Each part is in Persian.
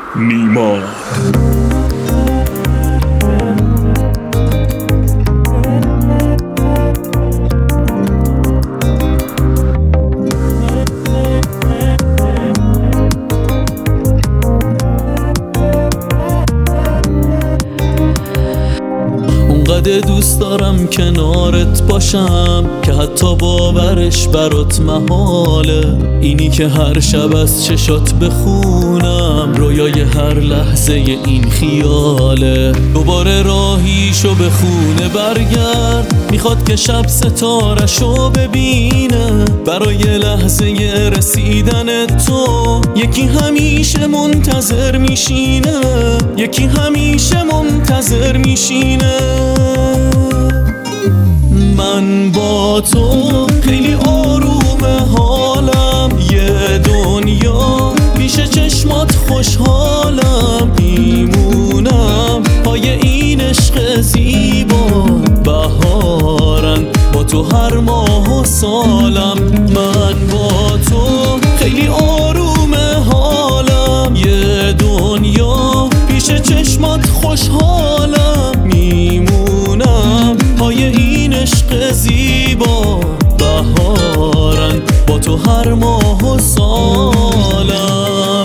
نیما. اونقدر دوست دارم کنارت باشم که حتی باورش برات محاله. اینی که هر شب از چشات بخونم رویای هر لحظه این خیاله. دوباره راهیشو به خونه برگرد، میخواد که شب ستارشو ببینه. برای لحظه رسیدن تو یکی همیشه منتظر میشینه، یکی همیشه منتظر میشینه. من با تو خیلی آرومه حالم، یه دنیا پیش چشمات خوشحالم. میمونم پای این عشق زیبا، بهارن با تو هر ماه و سالم. من با تو خیلی آرومه حالم، یه دنیا پیش چشمات خوشحالم. میمونم پای این عشق زیبا، بهارن با تو هر ماه و سالم.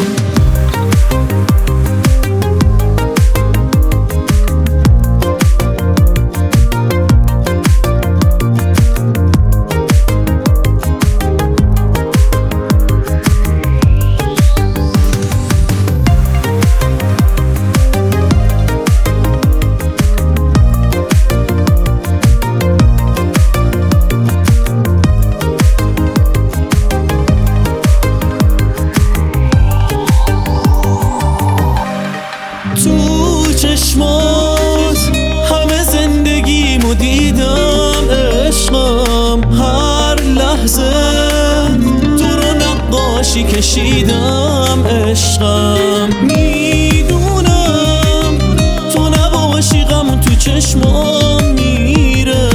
تو چشمات همه زندگیمو دیدم عشقم، هر لحظه تو رو نقاشی کشیدم عشقم. میدونم تو نباشی غم تو چشمام میره،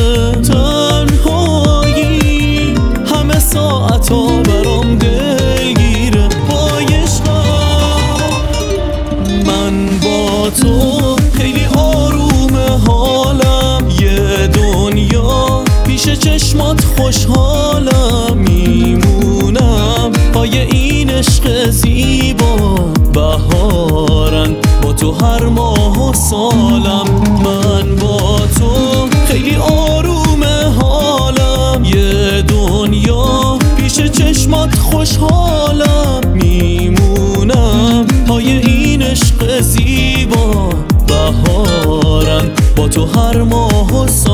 تنهایی همه ساعتا برام دلگیره. با عشقم من با تو خیلی آرومه حالم، یه دنیا پیش چشمات خوشحالم. میمونم پای این عشق زیبا، بهارن با تو هر ماه و سالم. من با تو خیلی آرومه حالم، یه دنیا پیش چشمات خوشحالم. میمونم پای این عشق زیبا، بهارن با تو هر ماه و سالم.